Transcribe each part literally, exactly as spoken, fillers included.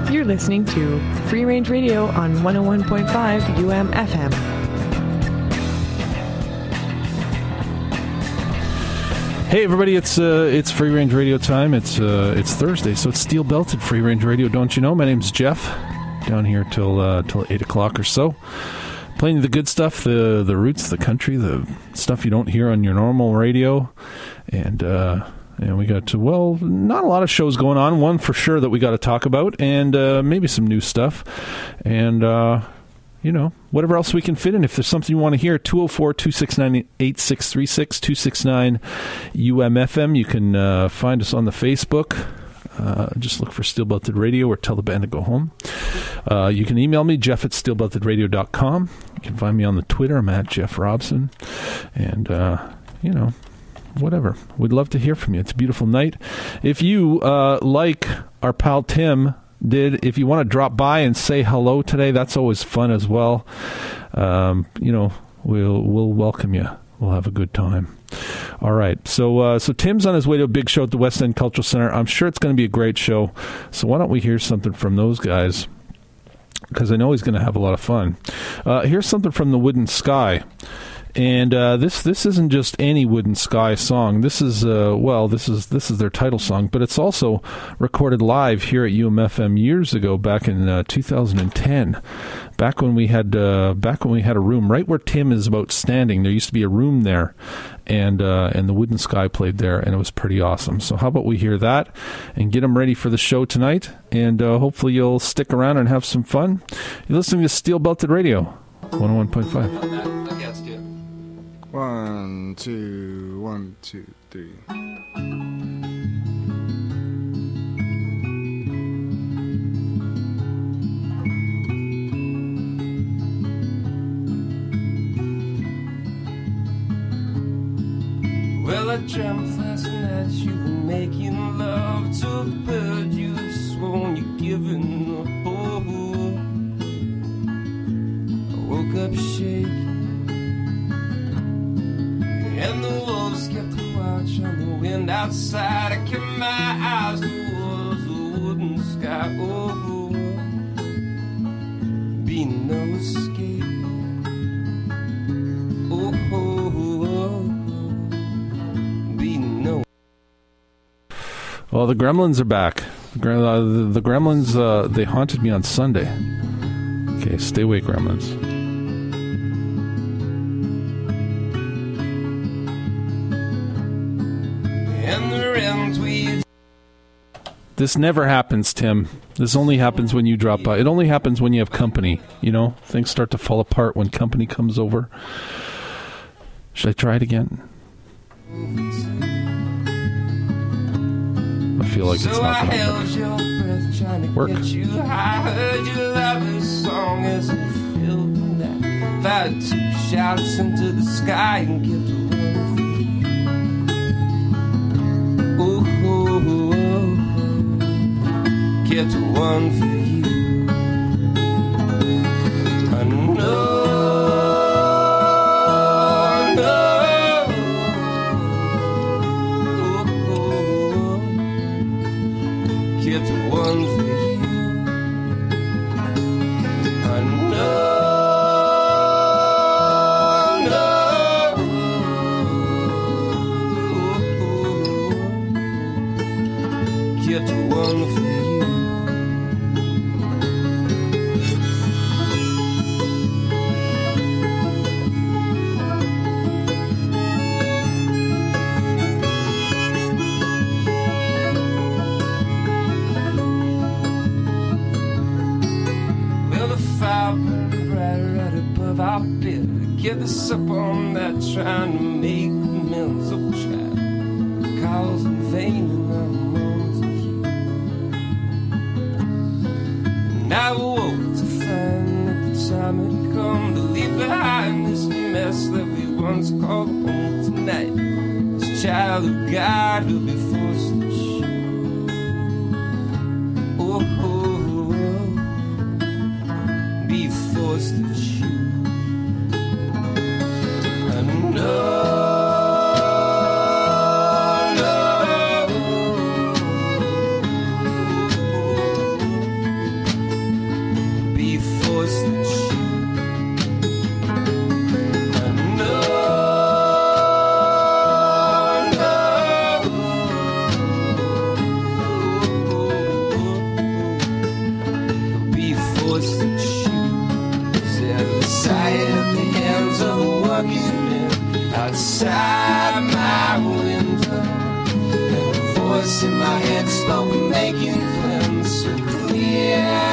You're listening to Free Range Radio on one oh one point five U M F M. Hey everybody, it's uh, it's Free Range Radio time. It's uh, it's Thursday, so it's Steel Belted Free Range Radio. Don't you know? My name's Jeff. Down here till uh, till eight o'clock or so, playing the good stuff, the the roots, the country, the stuff you don't hear on your normal radio, and uh, and we got to, well, not a lot of shows going on. One for sure that we got to talk about, and uh, maybe some new stuff, and. Uh, You know, whatever else we can fit in. If there's something you want to hear, two oh four, two six nine, eight six three six, two six nine U M F M. You can uh, find us on the Facebook. Uh, just look for Steel Belted Radio or tell the band to go home. Uh, you can email me, Jeff at steel belted radio dot com. You can find me on the Twitter. I'm at Jeff Robson. And, uh, you know, whatever. We'd love to hear from you. It's a beautiful night. If you, uh, like our pal Tim, did, if you want to drop by and say hello today, that's always fun as well. Um, you know, we'll we'll welcome you. We'll have a good time. All right. So uh, so Tim's on his way to a big show at the West End Cultural Center. I'm sure it's going to be a great show. So why don't we hear something from those guys? Because I know he's going to have a lot of fun. Uh, here's something from the Wooden Sky. And uh, this this isn't just any Wooden Sky song. This is uh, well, this is this is their title song, but it's also recorded live here at U M F M years ago, back in uh, two thousand ten. Back when we had uh, back when we had a room right where Tim is about standing. There used to be a room there, and uh, and the Wooden Sky played there, and it was pretty awesome. So how about we hear that and get them ready for the show tonight, and uh, hopefully you'll stick around and have some fun. You're listening to Steel Belted Radio, one oh one point five. One, two, one, two, three. Well, I dreamt last night you were making love to a bird you had sworn you'd given up. I woke up shaking, and the wolves kept a watch on the wind outside. I kept my eyes towards the wooden sky. Oh, be no escape. Oh, oh, oh, be no. Well, the Gremlins are back. The, uh, the Gremlins, uh, they haunted me on Sunday. Okay, stay awake, Gremlins. This never happens, Tim. This only happens when you drop by. It only happens when you have company. You know, things start to fall apart when company comes over. Should I try it again? I feel like it's not going to work. I heard your lovely song as it filled the night. Fired two shots into the sky and kept a run for you. Oh, oh, oh. Kept one for you. I know, I know. Oh, oh, oh. Kept one for you. I know, I know. Oh, oh, oh. Kept one for you. Our bed, get us up on that, trying to make amends. Oh, child, calls in vain and I'm moans of you. And I woke to find that the time had come to leave behind this mess that we once called home tonight. This child of God will be forced to choose. Oh, oh, oh, be forced to choose. outside my window, and the voice in my head slowly making plans so clear.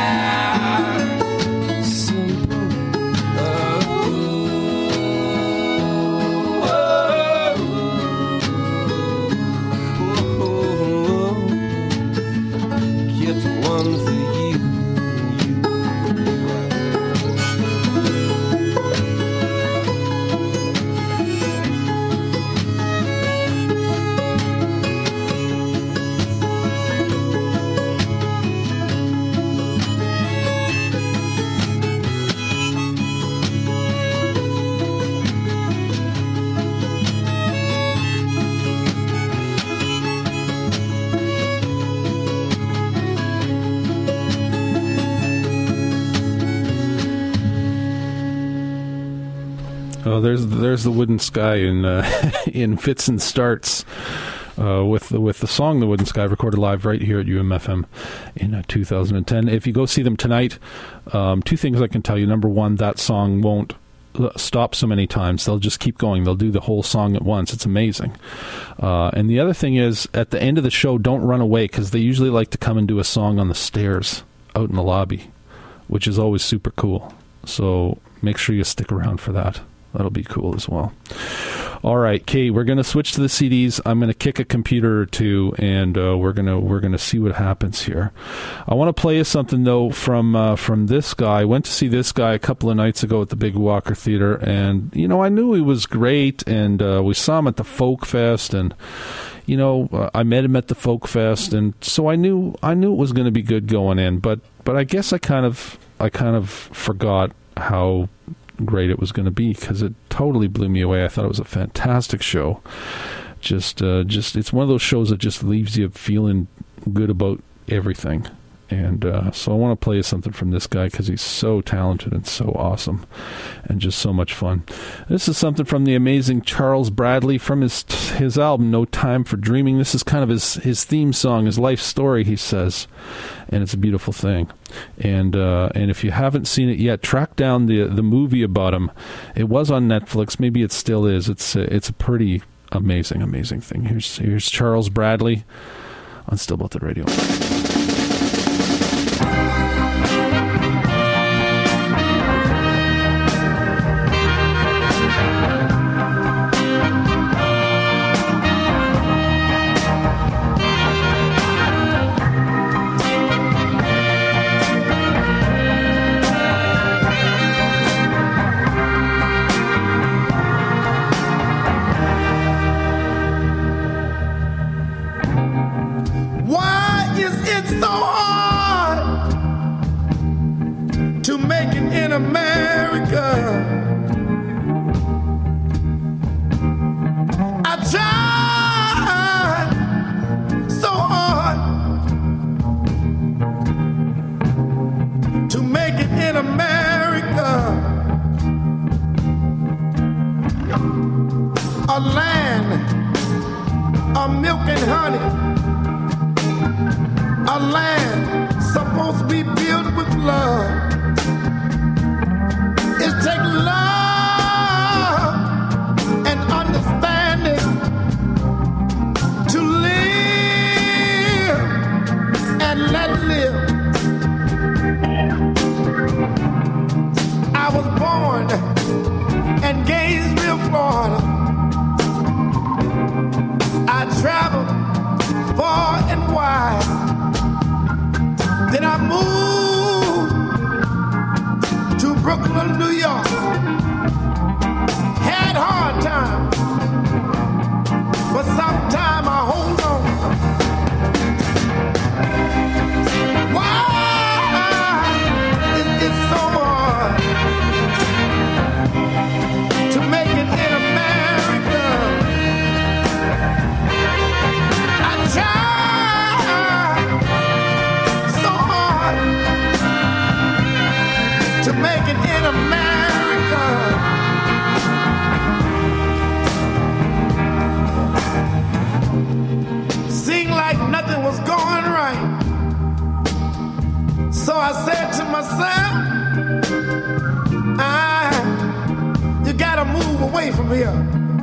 Oh, there's there's the Wooden Sky in uh, in Fits and Starts uh, with the with the song "The Wooden Sky" recorded live right here at U M F M in uh, two thousand ten. If you go see them tonight, um, two things I can tell you. Number one, that song won't stop so many times. They'll just keep going. They'll do the whole song at once. It's amazing. Uh, and the other thing is, at the end of the show, don't run away, because they usually like to come and do a song on the stairs out in the lobby, which is always super cool. So make sure you stick around for that. That'll be cool as well. All right, Kay, we're going to switch to the C Ds. I'm going to kick a computer or two, and uh, we're going to we're going to see what happens here. I want to play you something though from uh, from this guy. I went to see this guy a couple of nights ago at the Big Walker Theater, and you know I knew he was great, and uh, we saw him at the Folk Fest, and you know uh, I met him at the Folk Fest, and so I knew I knew it was going to be good going in, but but I guess I kind of I kind of forgot how great it was going to be, because it totally blew me away. I thought it was a fantastic show. Just, uh, just it's one of those shows that just leaves you feeling good about everything. And uh, so I want to play you something from this guy, because he's so talented and so awesome and just so much fun. This is something from the amazing Charles Bradley from his his album No Time for Dreaming. This is kind of his, his theme song, his life story, he says. And it's a beautiful thing. And uh, and if you haven't seen it yet, track down the the movie about him. It was on Netflix. Maybe it still is. It's a, it's a pretty amazing, amazing thing. Here's, here's Charles Bradley on Still Belted Radio. From here.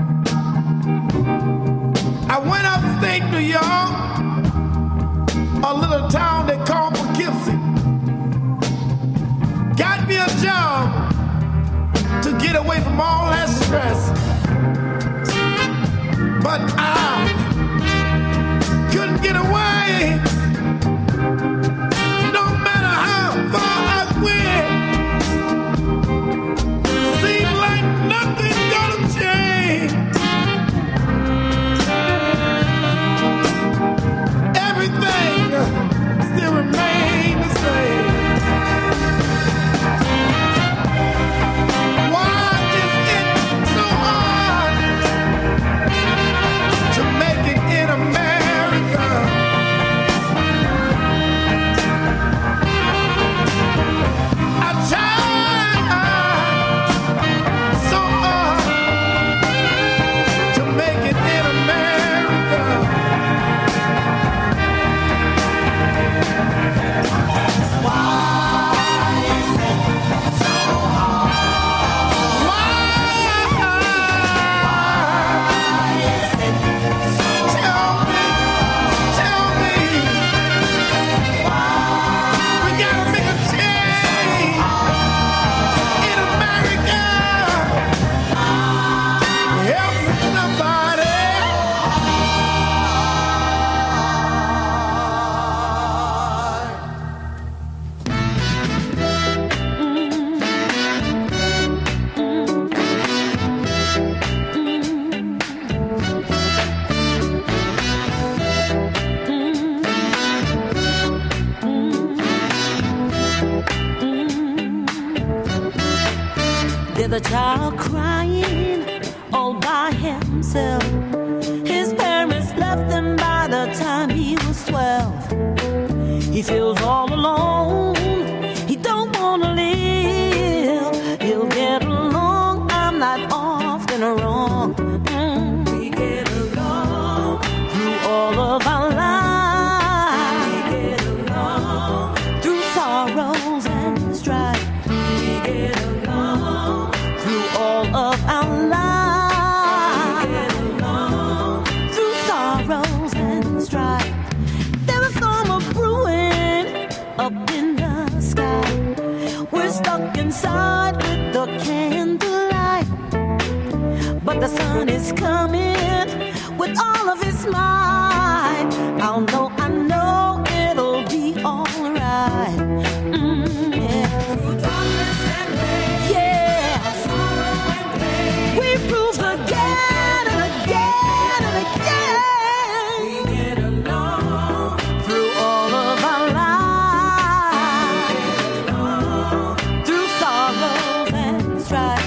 hear the child crying all by himself. His parents left him by the time he was twelve. He feels all alone, he don't wanna live. He'll get along, I'm not often wrong. Mm. We get along through all of our lives. We get along through sorrows and strife. We get along through all of our lives. We get along through sorrows and strife. There was storm of brewing up in the sky. We're stuck inside with the candlelight, but the sun is coming with all of his might. I'll know, I know it'll be alright. Mm, yeah. Through darkness and rain, yeah, sorrow and pain, we prove again and again and again. We get along through all of our lives. We get along through sorrows and strife.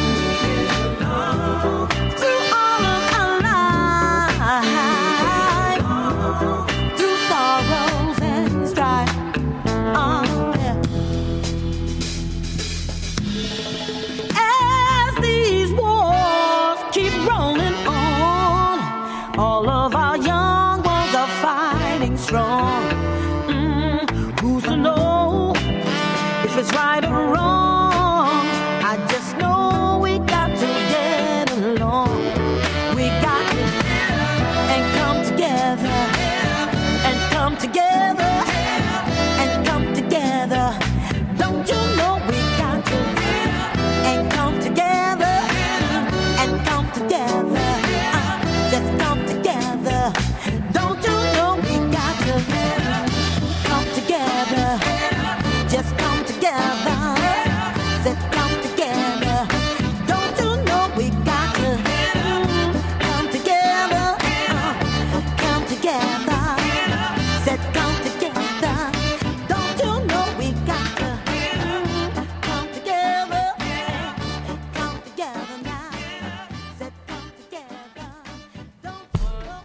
It's right or wrong, I just know we got to get along. We got to and come together, and come together, and come together. Don't you know we got to and come together, and come together. Uh, just come together. Don't you know we got to come together. Just come together, said come together. Don't you know we got to come together, uh, come together, said come together. Don't you know we got to come together, come together now, said come together. Don't you know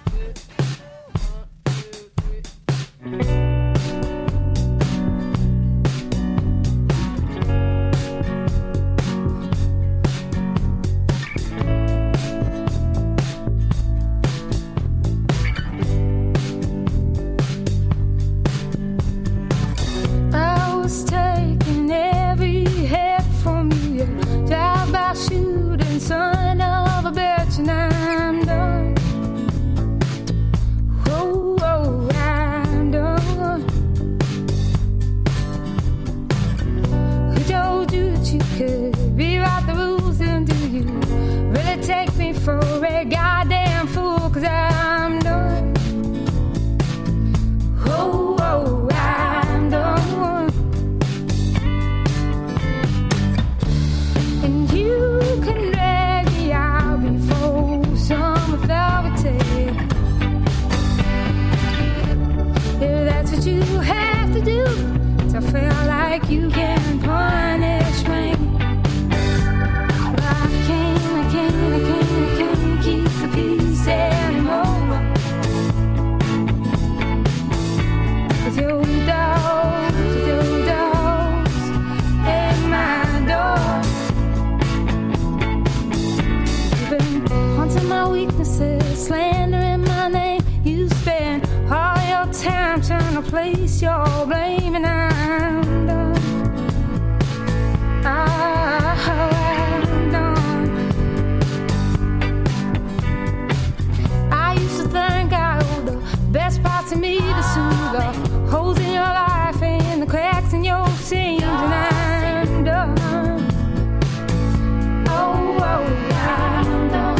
we got to. Son of a bitch, and I'm done. Oh, oh, I'm done. Who told you that you could rewrite the rules, and do you really take me for a goddamn fool? 'Cause I'm done. Oh, oh, I'm done. And you can some authority. If that's what you have to do to feel like you can punish me, well, I can't, I can't, I can't, I can't keep the peace anymore. With your dogs, with your dogs at my door. Haunting my weaknesses, slandering my name. You spend all your time trying to place your blame, and I'm done. Oh, I'm done. I used to think I owed the best parts of me to soothe the holes in your life and the cracks in your seams, and I'm done. Oh, oh, I'm done.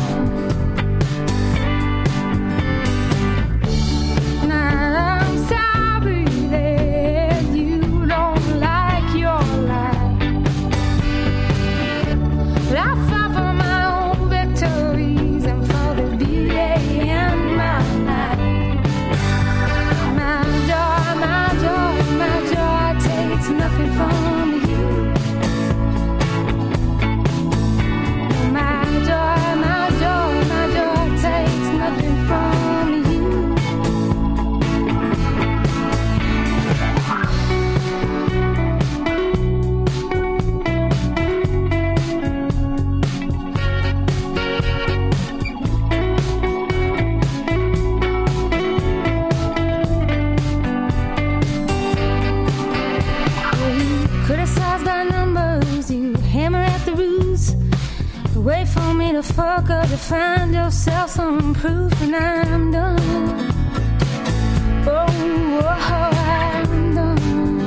Wait for me to fuck up to find yourself some proof and I'm done. Oh, oh, I'm done.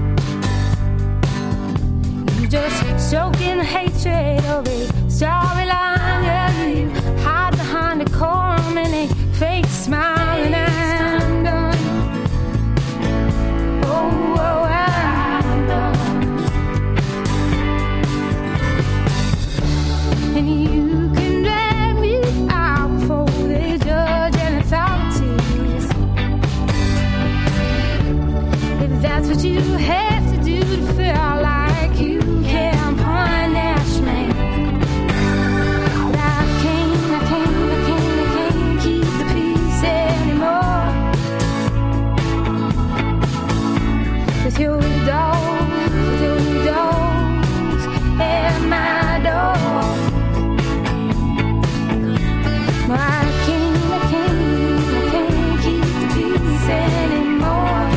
You just soaking hatred of a storyline. Yeah, you hide behind the corn and a fake smile and I'm done. Oh, oh, I'm done. And you can drag me out before they judge and authorities. If that's what you have to do to feel like you can punish me. But I can't, I can't, I can't, I can't keep the peace anymore. With your dogs, with your dogs at my door. I can't, I can't, I can't keep the peace anymore.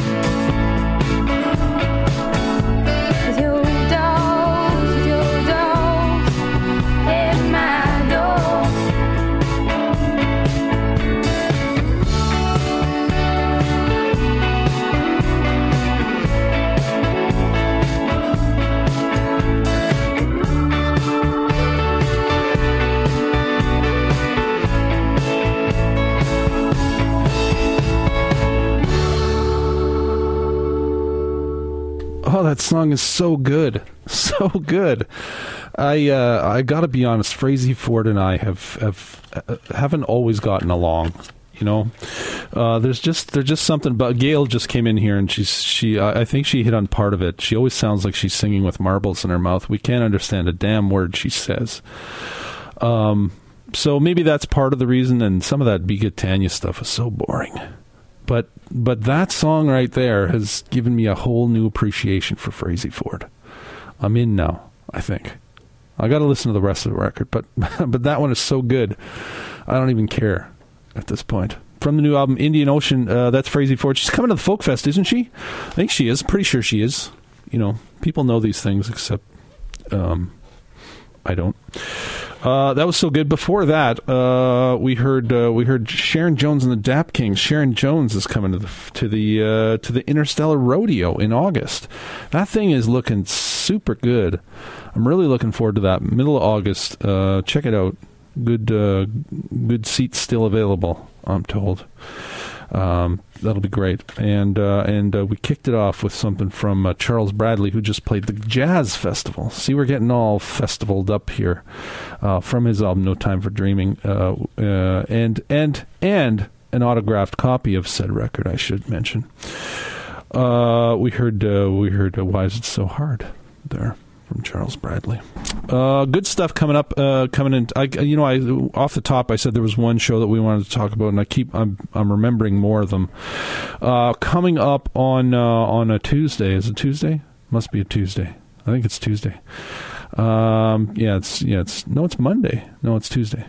With your dogs, with your dogs at my door. Oh, that song is so good, so good. I uh, I got to be honest. Frazey Ford and I have have uh, haven't always gotten along. You know, uh, there's just there's just something. But Gail just came in here and she's she I I think she hit on part of it. She always sounds like she's singing with marbles in her mouth. We can't understand a damn word she says. Um, so maybe that's part of the reason. And some of that Biga Tanya stuff is so boring. But but that song right there has given me a whole new appreciation for Frazey Ford. I'm in now, I think. I got to listen to the rest of the record, but but that one is so good, I don't even care at this point. From the new album, Indian Ocean, uh, that's Frazey Ford. She's coming to the Folk Fest, isn't she? I think she is. Pretty sure she is. You know, people know these things, except um, I don't. Uh, that was so good. Before that, uh, we heard uh, we heard Sharon Jones and the Dap Kings. Sharon Jones is coming to the to the uh, to the Interstellar Rodeo in August. That thing is looking super good. I'm really looking forward to that. Middle of August. Uh, check it out. Good uh, good seats still available, I'm told. Um, that'll be great. And uh, and uh, we kicked it off with something from uh, Charles Bradley, who just played the Jazz Festival. See, we're getting all festivaled up here uh, from his album No Time for Dreaming, uh, uh, and and and an autographed copy of said record, I should mention. Uh, we heard uh, we heard uh, Why Is It So Hard there from Charles Bradley. Uh, good stuff coming up. Uh, coming in, I, you know, I off the top, I said there was one show that we wanted to talk about, and I keep, I'm, I'm remembering more of them. Uh, coming up on uh, on a Tuesday. Is it Tuesday? Must be a Tuesday. I think it's Tuesday. Um, yeah, it's yeah, it's no, it's Monday. No, it's Tuesday.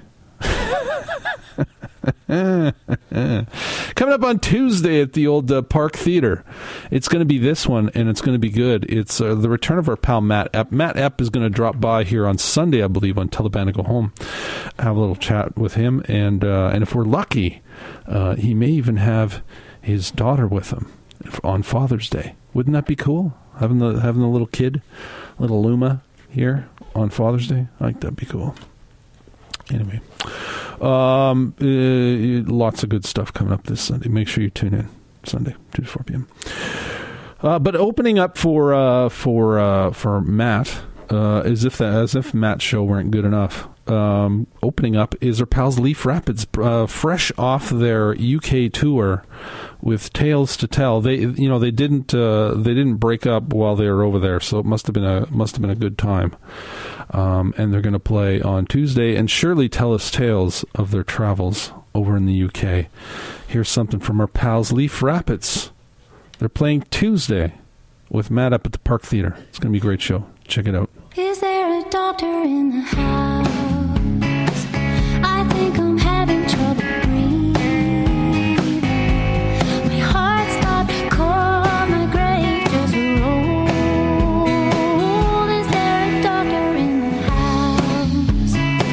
Coming up on Tuesday at the old uh, Park Theater. It's going to be this one, and it's going to be good. It's uh, the return of our pal Matt Epp. Matt Epp is going to drop by here on Sunday, I believe, on Tell the Band to Go Home. Have a little chat with him, and uh, and if we're lucky, uh, he may even have his daughter with him on Father's Day. Wouldn't that be cool? Having the having the little kid, little Luma, here on Father's Day. I think that'd be cool. Anyway. Um, uh, lots of good stuff coming up this Sunday. Make sure you tune in Sunday, two to four p.m. Uh, but opening up for uh, for uh, for Matt, uh, as if that, as if Matt's show weren't good enough. Um, opening up is our pals Leaf Rapids, uh, fresh off their U K tour with Tales to Tell. They, you know, they didn't uh, they didn't break up while they were over there, so it must have been a must have been a good time. Um, and they're going to play on Tuesday and surely tell us tales of their travels over in the U K. Here's something from our pals Leaf Rapids. They're playing Tuesday with Matt up at the Park Theater. It's going to be a great show. Check it out. Is there a doctor in the house? I think I'm having trouble breathing. My heart's not cold, my grave just rolled. Is there a doctor in the house?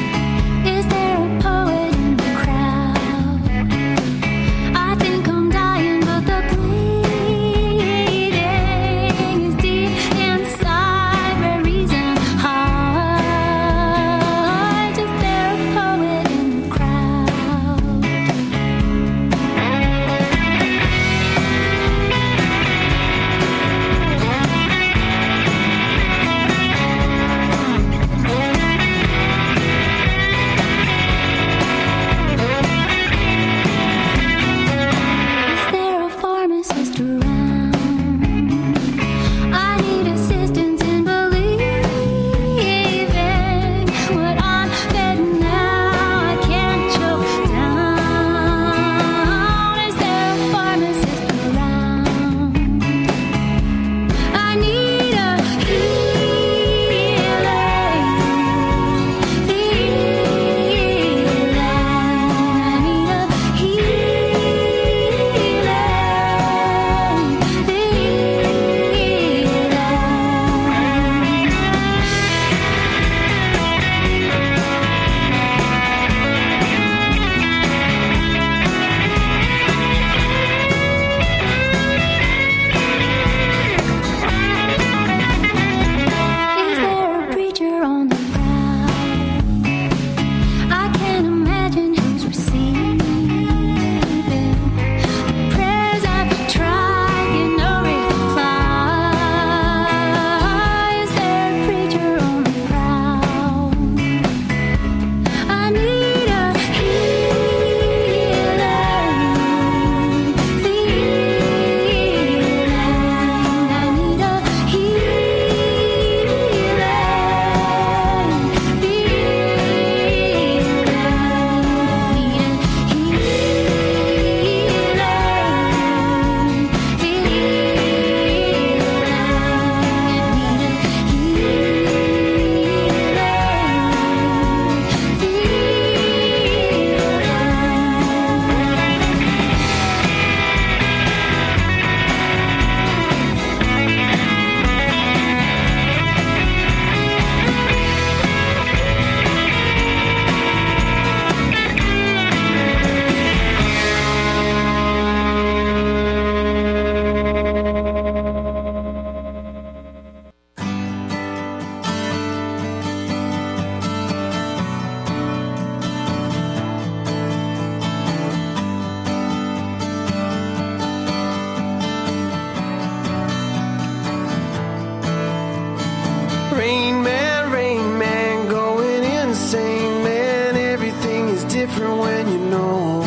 different when you know.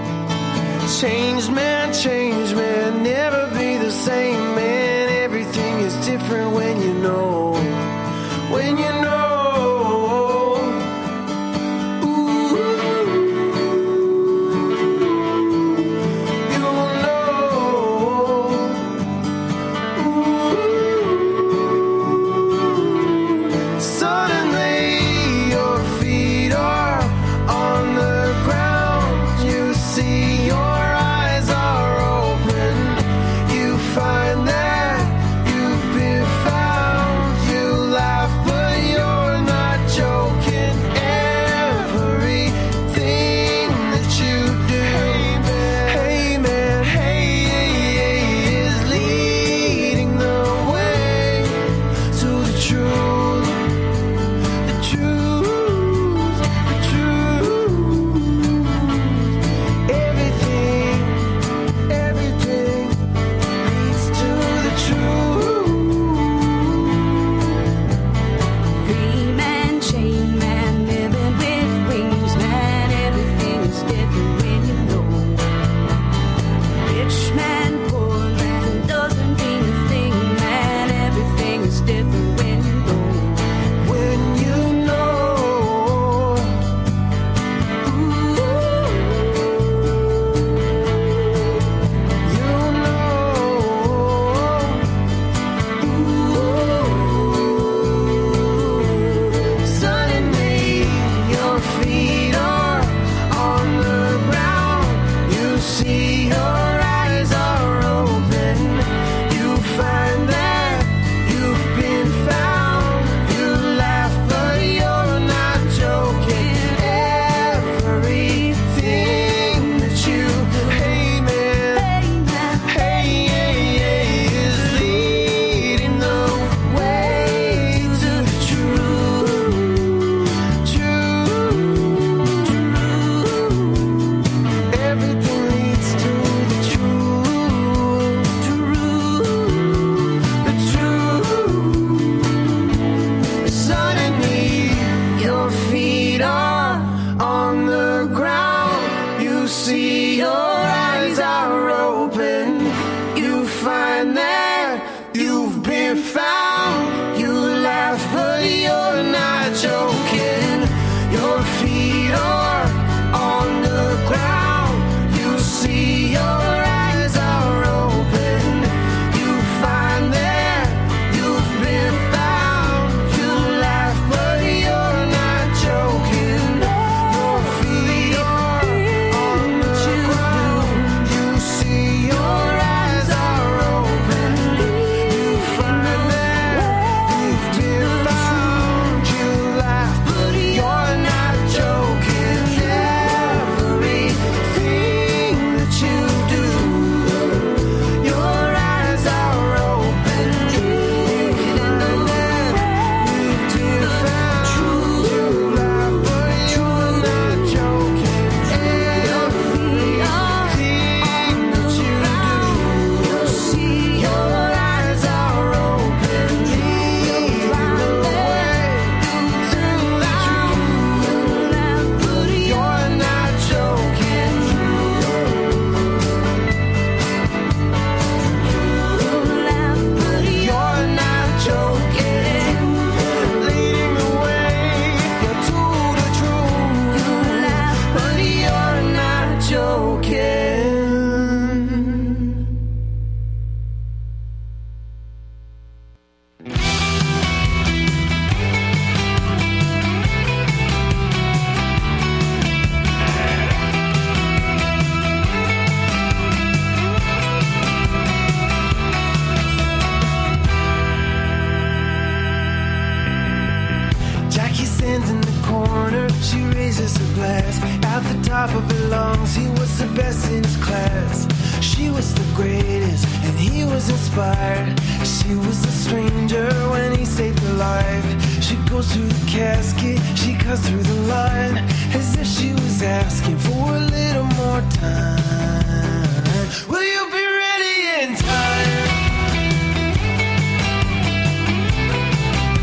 Changed man, changed man, never be the same man. Everything is different when you know. When you know.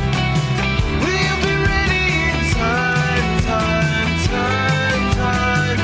Time, time, time.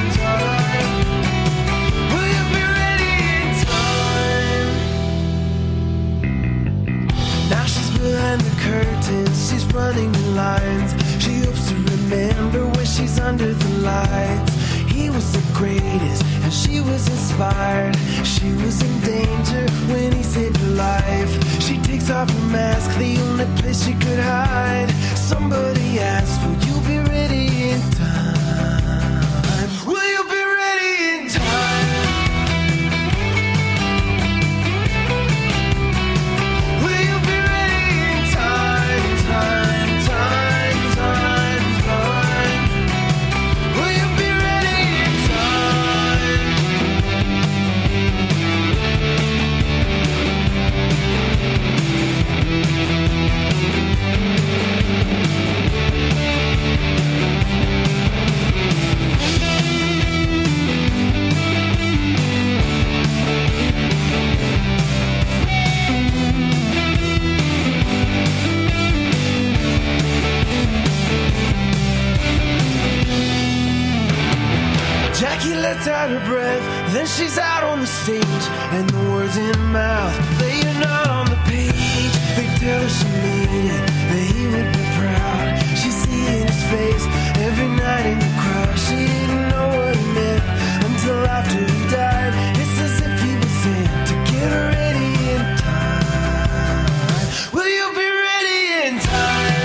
behind the curtains, she's running the lines. She hopes to remember when she's under the lights. He was the greatest and she was inspired. She was in danger when he saved her life. She takes off her mask, the only place she could hide. Somebody asked, will you be ready in time? Will you be ready in time? Jackie lets out her breath, then she's out on the stage, and the words in her mouth, they are not on the page. They tell her she made it, that he would be proud. She see in his face every night in the crowd. She didn't know what he meant until after he died. It's as if he was sent to get her ready in time. Will you be ready in time?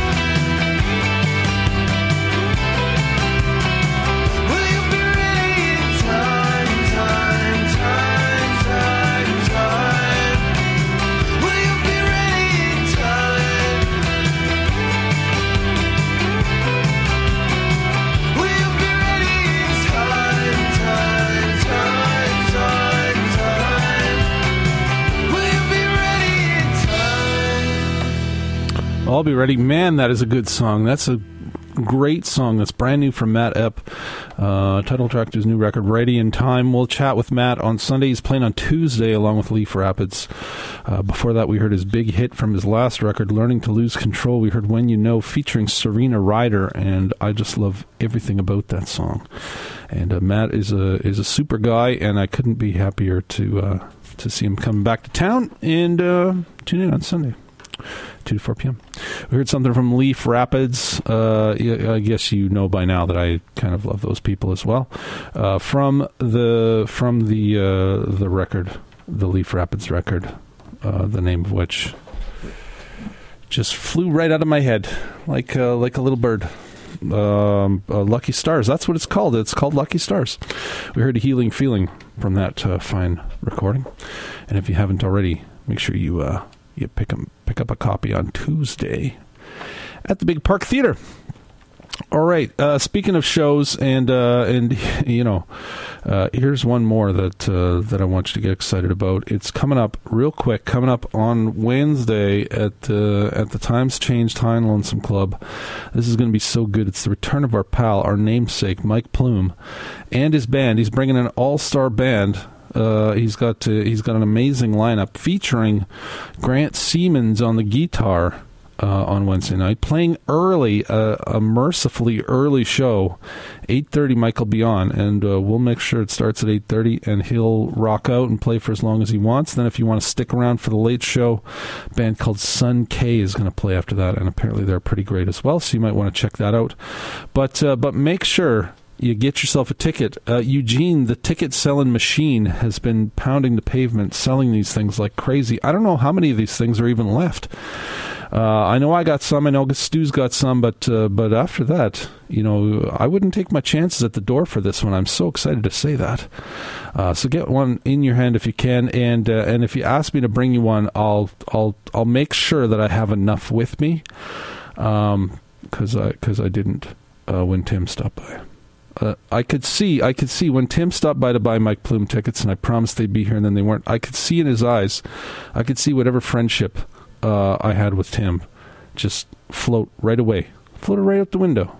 I'll Be Ready. Man, that is a good song. That's a great song. That's brand new from Matt Epp. Uh, title track to his new record, Ready in Time. We'll chat with Matt on Sunday. He's playing on Tuesday along with Leaf Rapids. Uh, before that, we heard his big hit from his last record, Learning to Lose Control. We heard When You Know featuring Serena Ryder, and I just love everything about that song. And uh, Matt is a is a super guy, and I couldn't be happier to uh, to see him come back to town and uh, tune in on Sunday. two to four p.m. We heard something from Leaf Rapids. Uh, I guess you know by now that I kind of love those people as well. Uh, from the from the uh, the record, the Leaf Rapids record, uh, the name of which just flew right out of my head like uh, like a little bird. Um, uh, Lucky Stars. That's what it's called. It's called Lucky Stars. We heard A Healing Feeling from that uh, fine recording. And if you haven't already, make sure you. Uh, You pick up, pick up a copy on Tuesday at the Big Park Theater. All right. Uh, speaking of shows, and uh, and you know, uh, here's one more that uh, that I want you to get excited about. It's coming up real quick. Coming up on Wednesday at uh, at the Times Changed High and Lonesome Club. This is going to be so good. It's the return of our pal, our namesake, Mike Plume, and his band. He's bringing an all-star band. Uh, he's got uh, he's got an amazing lineup featuring Grant Siemens on the guitar uh, on Wednesday night, playing early, uh, a mercifully early show, eight thirty. Mike will be on, and uh, we'll make sure it starts at eight thirty, and he'll rock out and play for as long as he wants. Then, if you want to stick around for the late show, a band called Sun K is going to play after that, and apparently they're pretty great as well. So you might want to check that out. But uh, but make sure you get yourself a ticket. Uh, Eugene, the ticket-selling machine, has been pounding the pavement, selling these things like crazy. I don't know how many of these things are even left. Uh, I know I got some. I know Stu's got some. But uh, but after that, you know, I wouldn't take my chances at the door for this one. I'm so excited to say that. Uh, so get one in your hand if you can. And uh, and if you ask me to bring you one, I'll I'll I'll make sure that I have enough with me. Um, because I because I didn't uh, when Tim stopped by. Uh, I could see, I could see when Tim stopped by to buy Mike Plume tickets, and I promised they'd be here, and then they weren't. I could see in his eyes, I could see whatever friendship uh, I had with Tim just float right away, floated right out the window.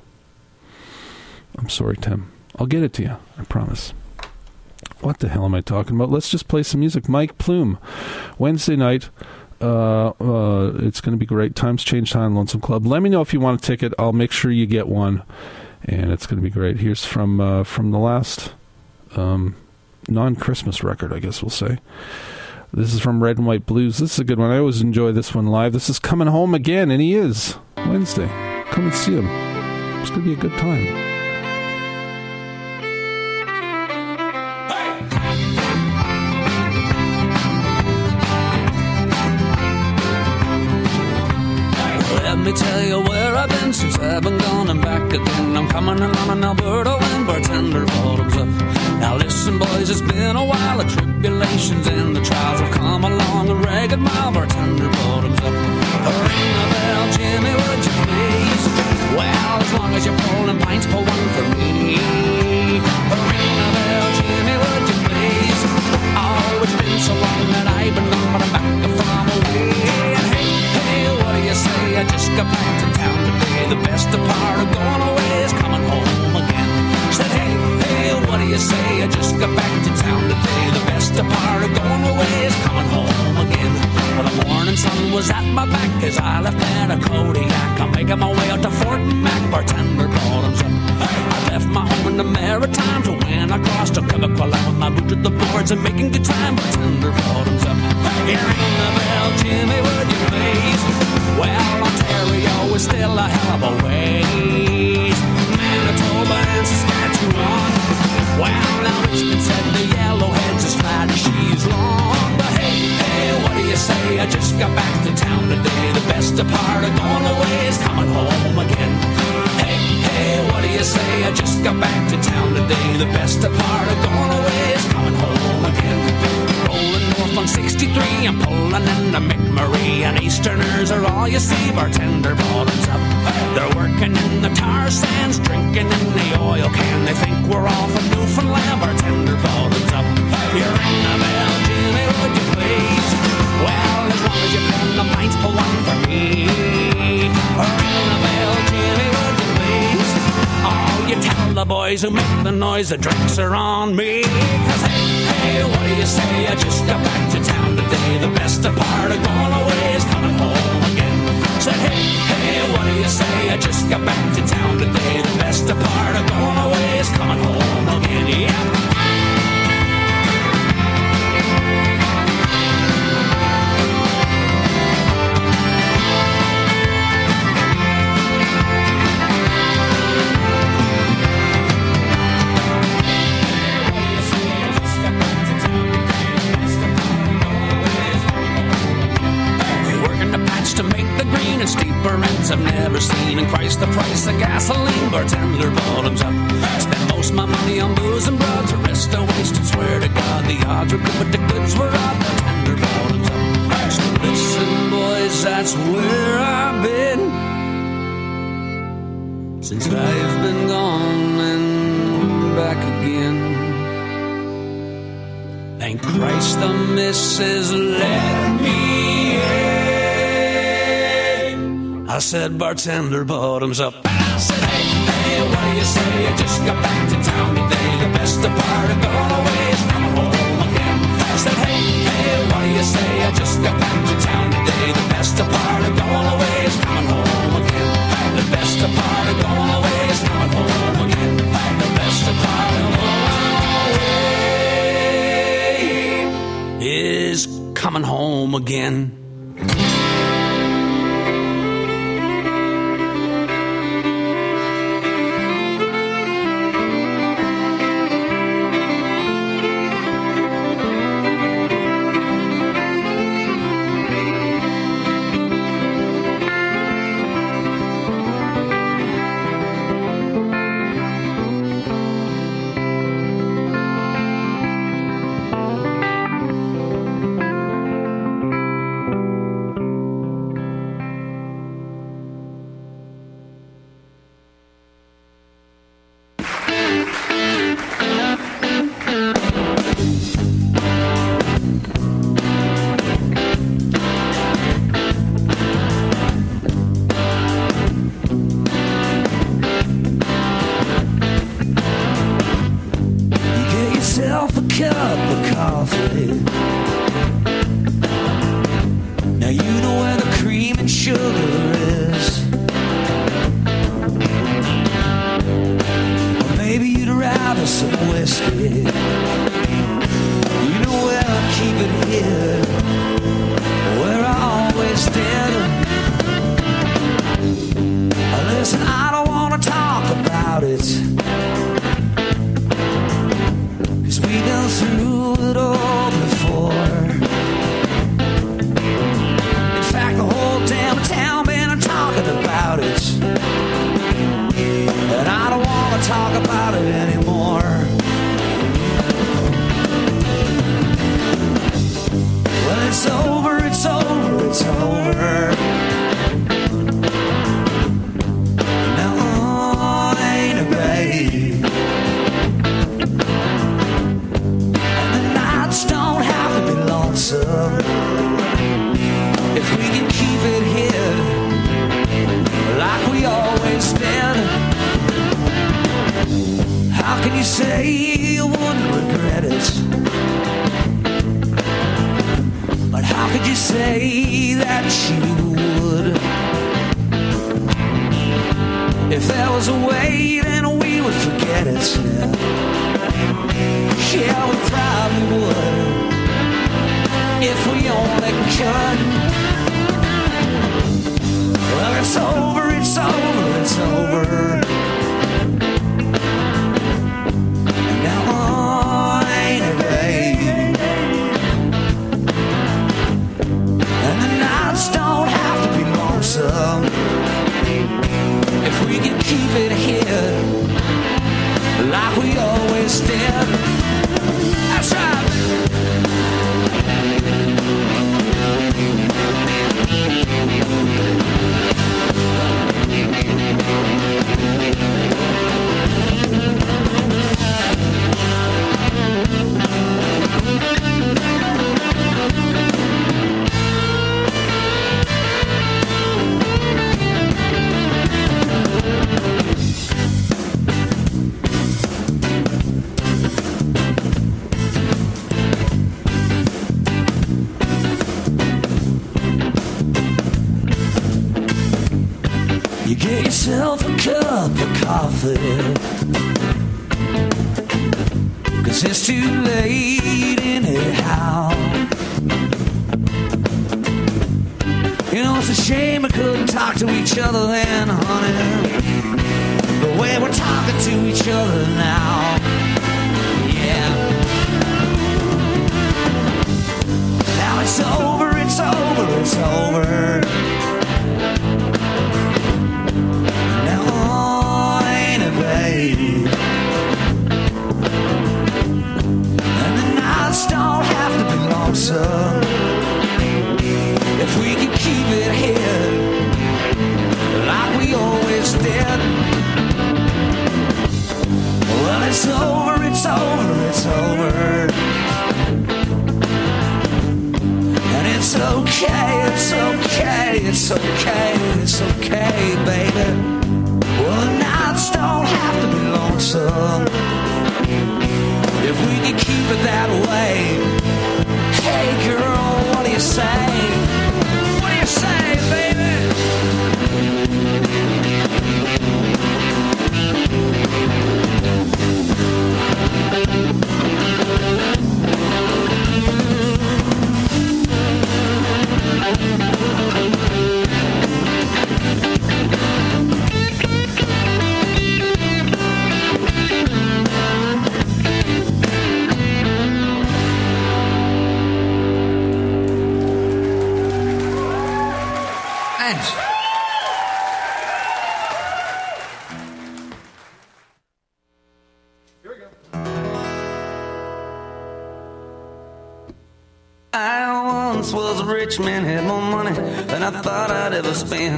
I'm sorry, Tim. I'll get it to you. I promise. What the hell am I talking about? Let's just play some music. Mike Plume, Wednesday night. Uh, uh, it's going to be great. Times Changed High and Lonesome Club. Let me know if you want a ticket. I'll make sure you get one. And it's going to be great. Here's from uh, from the last um, non-Christmas record, I guess we'll say. This is from Red and White Blues. This is a good one. I always enjoy this one live. This is Coming Home Again, and he is Wednesday. Come and see him. It's going to be a good time. Let me tell you where I've been since I've been gone and back again. I'm coming along in Alberta when bartender bottoms up. Now listen, boys, it's been a while. The tribulations and the trials have come along a ragged mile. Bartender bottoms up. Ring the bell, Jimmy, would you please? Well, as long as you're pulling pints, pull one for me. Ring the bell, Jimmy, would you please? Oh, it's been so long that I've been gone, but I'm back from away. And hey, hey, what do you say? I just got back to town today. The best part of going away is coming home again. Said, hey, hey, what do you say? I just got back to town today. The best part of going away is coming home again. Well, the morning sun was at my back as I left at a Kodiak. I'm making my way out to Fort Mac, bartender bottoms up. I left my home in the Maritimes when I crossed to Quebec while I with my boot at the boards and making good time, bartender bottoms up. Here ring the bell, Jimmy, would you please? Well, Ontario is still a hell of a ways. Manitoba and Saskatchewan. Well, now Richmond said the yellowheads as flat as she's long. But hey, hey, what do you say? I just got back to town today. The best part of going away is coming home again. Hey, hey, what do you say? I just got back to town today. The best part of going away is coming home again. Rolling north on sixty-three, I'm pulling into McMurray, and Easterners are all you see, bartender bottoms up. They're working in the tar sands, drinking in the oil can. They think we're all from Newfoundland, bartender bottoms up. You ring the bell, Jimmy, would you please? Well, as long as you pull the pints, pull one for me. Ring the bell, Jimmy, would you please? Oh, you tell the boys who make the noise, the drinks are on me. Cause hey, hey, what do you say? I just got back to town today. The best part of going away is coming home again. Said hey, hey, what do you say? I just got back to town today. The best part of going away is coming home again. Yeah. To make the green and steeper rents I've never seen, and Christ the price of gasoline, bartender bottoms up. Spent most of my money on booze and broads, the rest I wasted, swear to God the odds were good but the goods were odd, bartender bottoms up. So listen boys, that's where I've been since I've been gone and back again. Thank Christ the missus let me in. I said, bartender bottoms up. And I said, hey, hey, what do you say? I just got back to town today. The best part of going away is coming home again. I said, hey, hey, what do you say? I just got back to town today. The best part of going away is coming home again. The best part of going away is coming home again. The best part of going away is coming home again. always did. Listen, I don't wanna talk about it, 'cause we've been through it all before. In fact, the whole damn town been talking about it, and I don't wanna talk about it anymore. Well, it's over, it's over, it's over. If we can keep it here like we always did, how can you say you wouldn't regret it? But how could you say that you would? If there was a way, then we would forget it. Yeah, we probably would, if we only could. Well, it's over, it's over, it's over. And now on, babe. And the nights don't have to be lonesome if we can keep it here like we always did. That's right. You get yourself a cup of coffee, 'cause it's too late anyhow. You know, it's a shame we couldn't talk to each other then, honey, the way we're talking to each other now. Yeah. Now it's over, it's over, it's over. And the nights don't have to be lonesome if we can keep it here like we always did. Well, it's over, it's over, it's over. And it's okay, it's okay, it's okay, it's okay, baby. Well, the nights don't have to be lonesome if we can keep it that way. Hey girl, what do you say? What do you say, baby? Was a rich man, had more money than I thought I'd ever spend.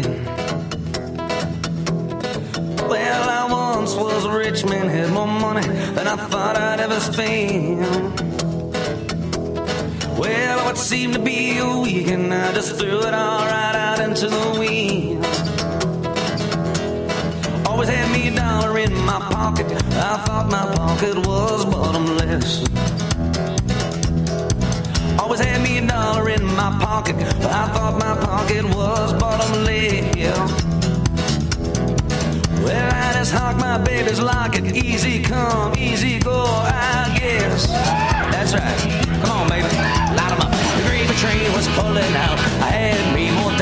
Well, I once was a rich man, had more money than I thought I'd ever spend. Well, what seemed to be a weekend, I just threw it all right out into the wind. Always had me a dollar in my pocket, I thought my pocket was bottomless. Always had me a dollar in my pocket, I thought my pocket was bottomless. Well, I just hocked my baby's locket, easy come, easy go, I guess. That's right, come on baby, light 'em up. The gravy train was pulling out, I had me more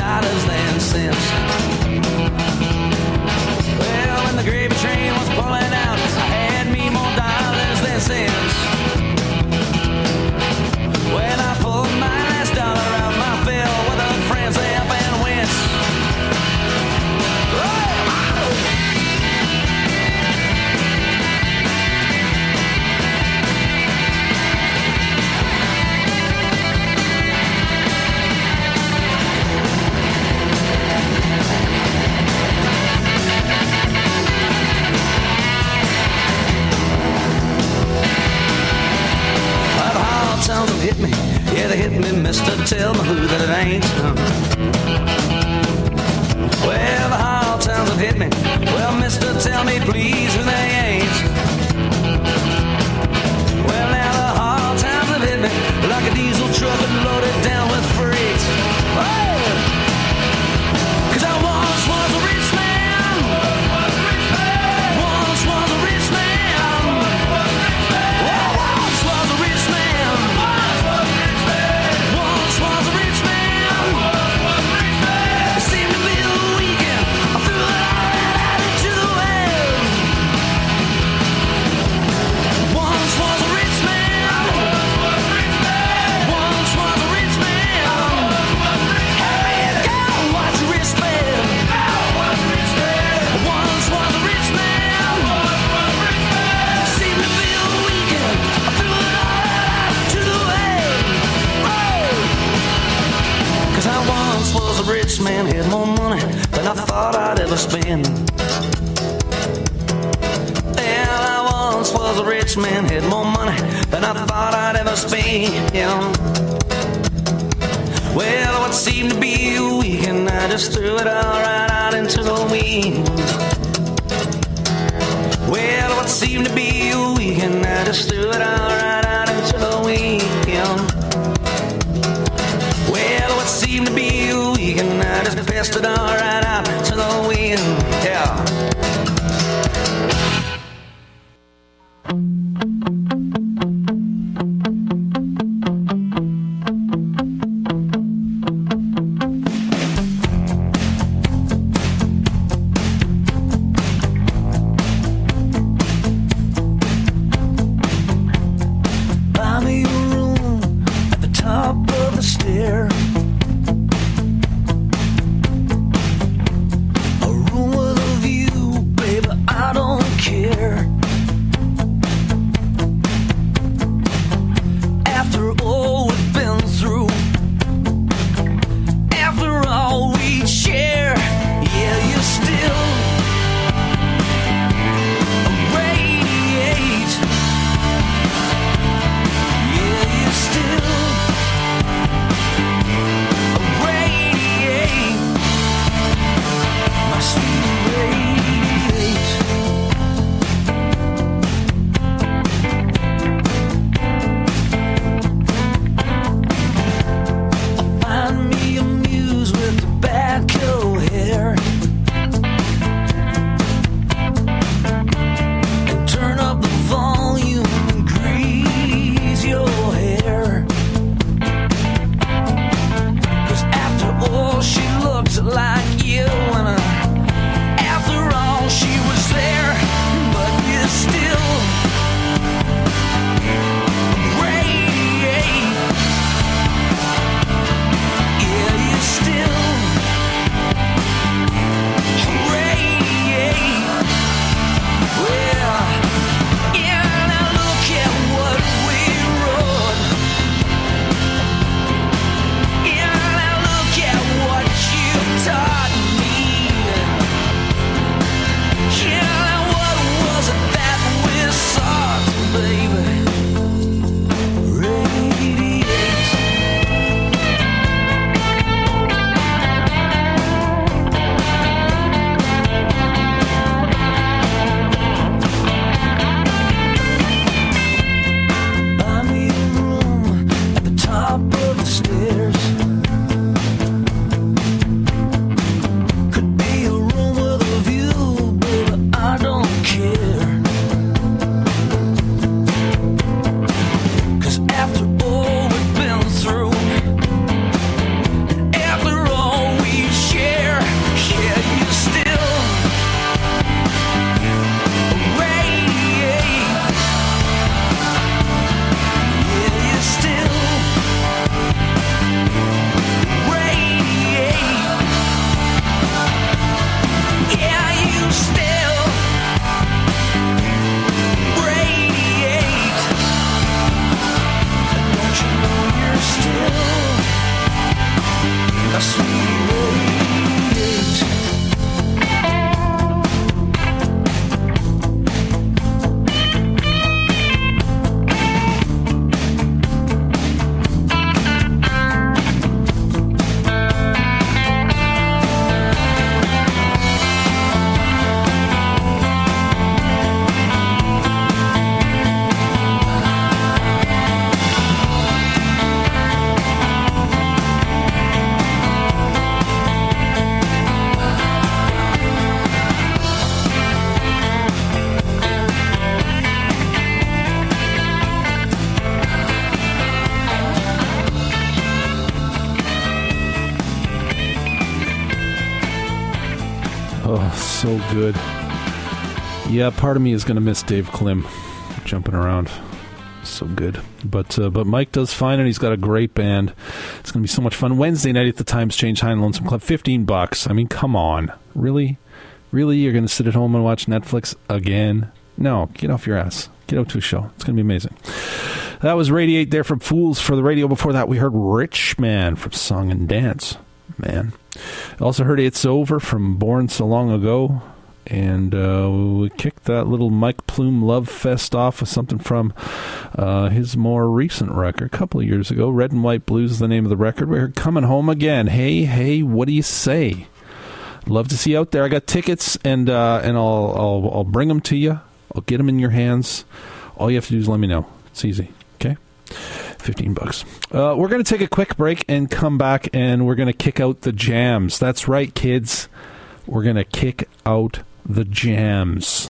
was a rich man, had more money than I thought I'd ever spend. Well, I once was a rich man, had more money than I thought I'd ever spend. Well, what seemed to be a weekend, I just threw it all right out into the wind. Well, what seemed to be a weekend, I just threw it all right out into the wind. Well, what seemed to be a weekend, I just passed it all right out to the wind. Yeah. So good. Yeah, part of me is going to miss Dave Klim jumping around. So good. But uh, but Mike does fine, and he's got a great band. It's going to be so much fun. Wednesday night at the Times Change High and Lonesome Club, fifteen bucks. I mean, come on. Really? Really? You're going to sit at home and watch Netflix again? No, get off your ass. Get out to a show. It's going to be amazing. That was Radiate there from Fools for the Radio. Before that, we heard Rich Man from Song and Dance. Man. Also heard It's Over from Born So Long Ago. And uh, we kicked that little Mike Plume Love Fest off with something from uh, his more recent record, a couple of years ago. Red and White Blues is the name of the record. We're coming home again. Hey, hey, what do you say? Love to see you out there. I got tickets, and uh, and I'll, I'll I'll bring them to you. I'll get them in your hands. All you have to do is let me know. It's easy. Okay, fifteen bucks. Uh, we're going to take a quick break and come back, and we're going to kick out the jams. That's right, kids. We're going to kick out the jams.